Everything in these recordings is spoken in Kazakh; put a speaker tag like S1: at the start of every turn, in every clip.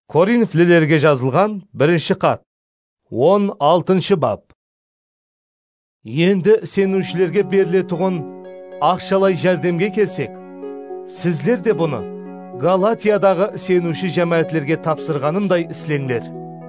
S1: Коринфлилерге жазылған 1 хат, 16 бап. Енді сенушілерге берілетұғын ақшалай жәрдемге келсек, сіздер де бұны Галатиядағы сенуші жәмәтлерге тапсырғанымдай іслендер.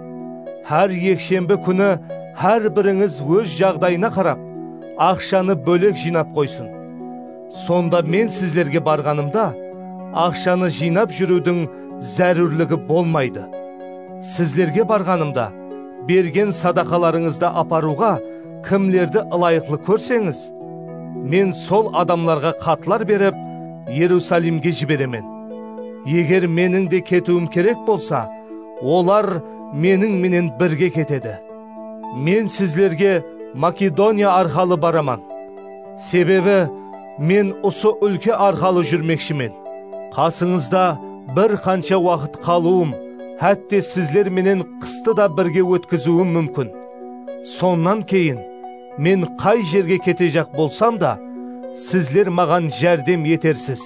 S1: Әр екшембі күні әр біріңіз өз жағдайына қарап, ақшаны бөлек жинап қойсын. Сонда мен сіздерге барғанымда, ақшаны жинап жүрудің зәрурлігі болмайды. Сіздерге барғанымда, берген садақаларыңызды апаруға кімлерді ылайықлы көрсеңіз, мен сол адамларға қатлар беріп, Иерусалимге жіберемен. Егер менің де кетуім керек болса, олар менің бірге кетеді. Мен сіздерге Македония арқалы бараман. Себебі мен осы өлке арқалы жүрмекшімен. Қасыңызда бір қанша уақыт қалуым, әтте сіздер менен қысты да бірге өткізуім мүмкін. Соннан кейін, мен қай жерге кете жақ болсам да, сіздер маған жәрдем етерсіз.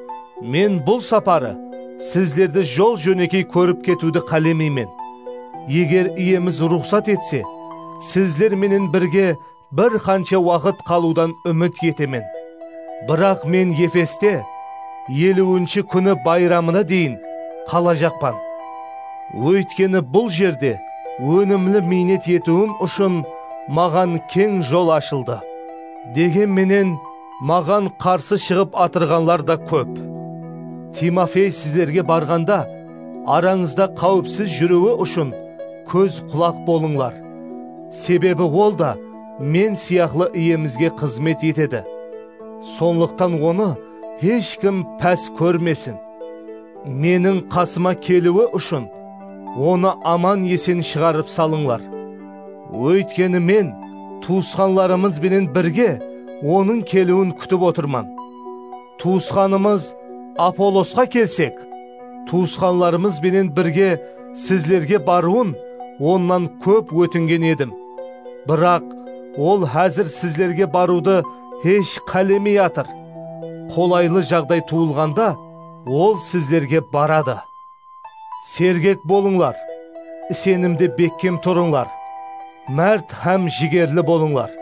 S1: Мен бұл сапары сіздерді жол жөнекей көріп кетуді қалемеймен. Егер иеміз рұқсат етсе, сіздер менен бірге бір қанша уақыт қалудан үміт етемен. Бірақ мен Ефесте 50-ші күні байрамына дейін қала жақпан. Өйткені бұл жерде өнімлі минет етуім үшін маған кең жол ашылды. Дегенменен маған қарсы шығып атырғанлар да көп. Тимофей сіздерге барғанда араңызда қауіпсіз жүруі үшін көз құлақ болыңлар. Себебі ол да мен сияқлы иемізге қызмет етеді. Сонлықтан оны ешкім пәс көрмесін. Менің қасыма келуі үшін оны аман есен шығарып салыңлар. Өйткені мен туысқанларымызбенен бірге оның келуін күтіп отырман. Туысқанымыз Аполосқа келсек, туысқанларымызбенен бірге сіздерге баруын оннан көп өтінген едім. Бірақ ол әзір сіздерге баруды еш қалемей атыр. Қолайлы жағдай туылғанда, ол сіздерге барады. Сергек болыңлар, сенімде беккем тұрыңлар, мәрт һәм жігерлі болыңлар.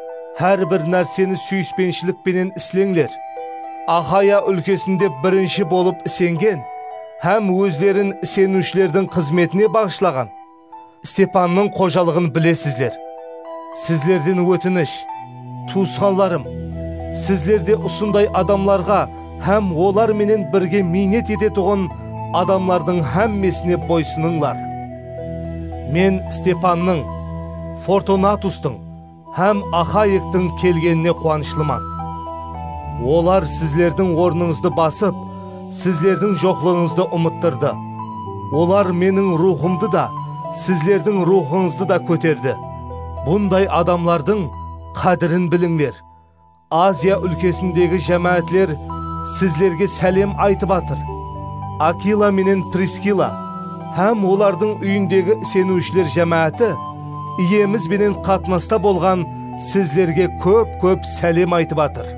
S1: Әрбір нәрсені сүйіспеншілікпенен ісленлер. Ахая өлкесінде бірінші болып ісенген, һәм өздерін сенушілердің қызметіне бағышлаған Степанның қожалығын білесіздер. Сіздерден өтініш, туысқанларым, сіздерде осындай адамларға һәм олар менен бірге минет ететұғын адамлардың һәммесіне бойсыныңлар. Мен Степанның, Фортунатустың һәм Ахайықтың келгеніне қуанышлыман. Олар сіздердің орныңызды басып, сіздердің жоқлығыңызды ұмыттырды. Олар менің рухымды да, сіздердің рухыңызды да көтерді. Бұндай адамлардың қадірін біліңдер. Азия өлкесіндегі жәмәтлер сіздерге сәлем айтып атыр. Акила менен Прискила һәм олардың үйіндегі сенушілер жәмәті иеміз менен қатынаста болған сіздерге көп сәлем айтып атыр.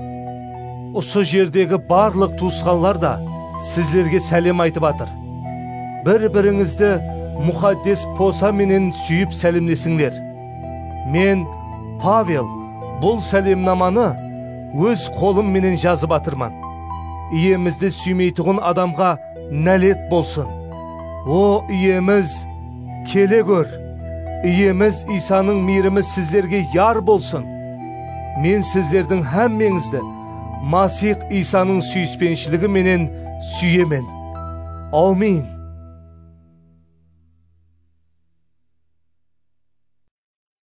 S1: Осы жердегі барлық туысқанлар да сіздерге сәлем айтып атыр. Бір-біріңізді мұқаддес поса менен сүйіп сәлемдесіңдер. Мен, Павел, бұл сәлемнаманы өз қолым менен жазып атырман. Иемізді сүймейтұғын адамға нәлет болсын. О, иеміз, келе көр. Иеміз Исаның мейірімі сіздерге яр болсын. Мен сіздердің һәммеңізді Масих Исаның сүйіспеншілігі менен сүйемен. Аумин.